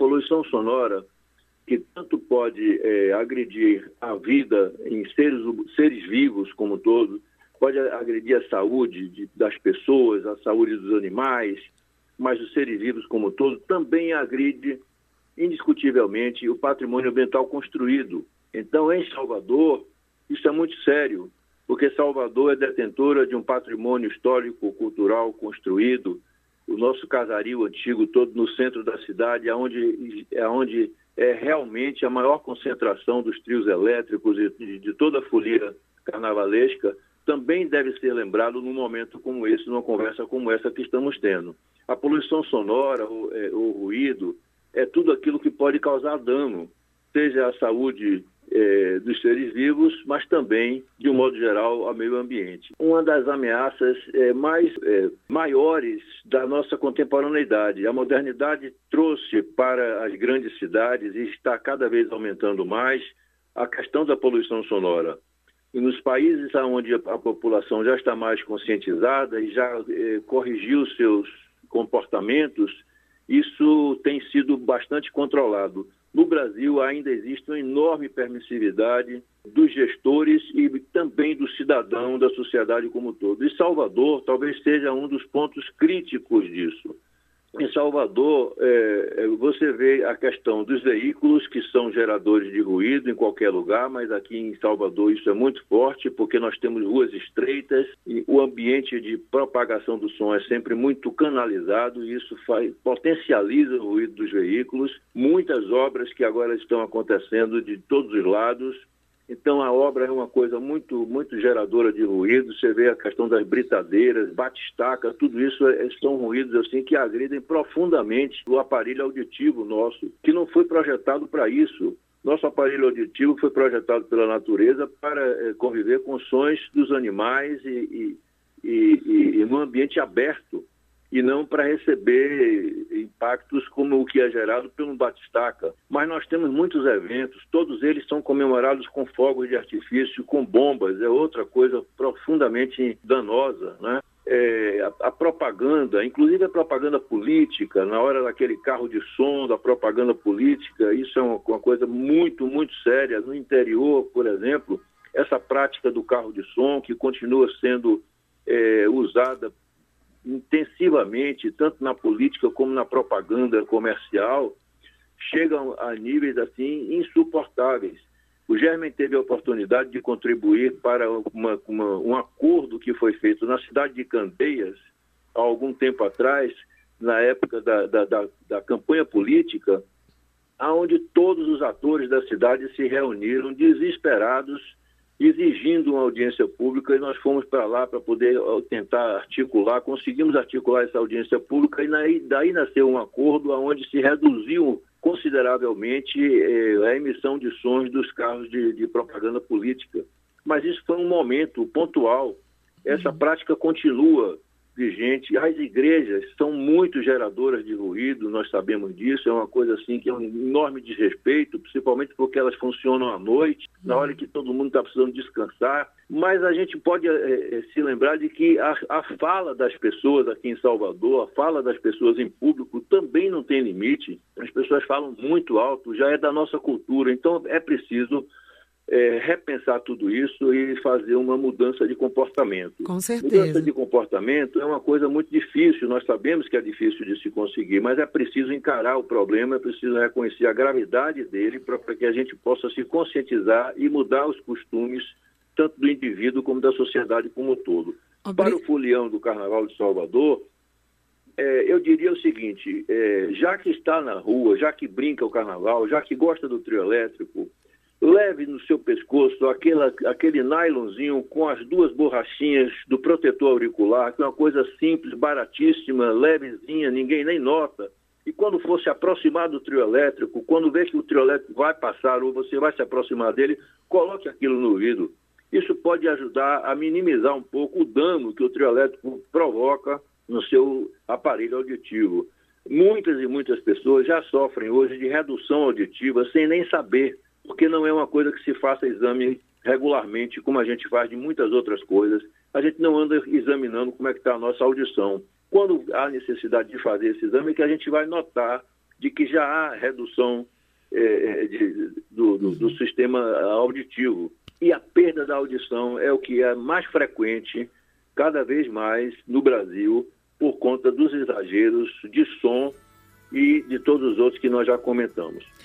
poluição sonora, que tanto pode agredir a vida em seres vivos como todos, pode agredir a saúde das pessoas, a saúde dos animais, mas os seres vivos como todo, também agride indiscutivelmente o patrimônio ambiental construído. Então, em Salvador, isso é muito sério, porque Salvador é detentora de um patrimônio histórico-cultural construído, o nosso casario antigo todo no centro da cidade, onde é realmente a maior concentração dos trios elétricos e de toda a folia carnavalesca, também deve ser lembrado num momento como esse, numa conversa como essa que estamos tendo. A poluição sonora, o ruído, é tudo aquilo que pode causar dano, seja à saúde dos seres vivos, mas também, de um modo geral, ao meio ambiente. Uma das ameaças maiores da nossa contemporaneidade. A modernidade trouxe para as grandes cidades, e está cada vez aumentando mais, a questão da poluição sonora. E nos países onde a população já está mais conscientizada e já corrigiu seus comportamentos, isso tem sido bastante controlado. No Brasil ainda existe uma enorme permissividade dos gestores e também do cidadão, da sociedade como um todo. E Salvador talvez seja um dos pontos críticos disso. Em Salvador, você vê a questão dos veículos que são geradores de ruído em qualquer lugar, mas aqui em Salvador isso é muito forte, porque nós temos ruas estreitas e o ambiente de propagação do som é sempre muito canalizado e isso potencializa o ruído dos veículos. Muitas obras que agora estão acontecendo de todos os lados. Então, a obra é uma coisa muito, muito geradora de ruído. Você vê a questão das britadeiras, batistaca, tudo isso são ruídos assim, que agridem profundamente o aparelho auditivo nosso, que não foi projetado para isso. Nosso aparelho auditivo foi projetado pela natureza para conviver com sons dos animais e num ambiente aberto, e não para receber impactos como o que é gerado pelo batistaca. Mas nós temos muitos eventos, todos eles são comemorados com fogos de artifício, com bombas, é outra coisa profundamente danosa, né? A propaganda, inclusive a propaganda política, na hora daquele carro de som, da propaganda política, isso é uma coisa muito, muito séria. No interior, por exemplo, essa prática do carro de som, que continua sendo usada intensivamente, tanto na política como na propaganda comercial, chegam a níveis assim insuportáveis. O Germen teve a oportunidade de contribuir para um acordo que foi feito na cidade de Candeias, há algum tempo atrás, na época da campanha política, onde todos os atores da cidade se reuniram desesperados, exigindo uma audiência pública, e nós fomos para lá para poder tentar articular, conseguimos articular essa audiência pública, e daí nasceu um acordo onde se reduziu consideravelmente a emissão de sons dos carros de propaganda política. Mas isso foi um momento pontual. Essa prática continua vigente. As igrejas são muito geradoras de ruído, nós sabemos disso, é uma coisa assim que é um enorme desrespeito, principalmente porque elas funcionam à noite, na hora que todo mundo está precisando descansar. Mas a gente pode se lembrar de que a fala das pessoas aqui em Salvador, a fala das pessoas em público também não tem limite. As pessoas falam muito alto, já é da nossa cultura, então é preciso repensar tudo isso e fazer uma mudança de comportamento. Com certeza. Mudança de comportamento é uma coisa muito difícil, nós sabemos que é difícil de se conseguir, mas é preciso encarar o problema, é preciso reconhecer a gravidade dele para que a gente possa se conscientizar e mudar os costumes, tanto do indivíduo como da sociedade como um todo. Para o folião do Carnaval de Salvador, eu diria o seguinte, já que está na rua, já que brinca o Carnaval, já que gosta do trio elétrico, leve no seu pescoço aquele nylonzinho com as duas borrachinhas do protetor auricular, que é uma coisa simples, baratíssima, levezinha, ninguém nem nota. E quando for se aproximar do trio elétrico, quando vê que o trio elétrico vai passar ou você vai se aproximar dele, coloque aquilo no ouvido. Isso pode ajudar a minimizar um pouco o dano que o trio elétrico provoca no seu aparelho auditivo. Muitas e muitas pessoas já sofrem hoje de redução auditiva sem nem saber, porque não é uma coisa que se faça exame regularmente, como a gente faz de muitas outras coisas. A gente não anda examinando como é que está a nossa audição. Quando há necessidade de fazer esse exame, é que a gente vai notar de que já há redução do sistema auditivo. E a perda da audição é o que é mais frequente, cada vez mais, no Brasil, por conta dos exageros de som e de todos os outros que nós já comentamos.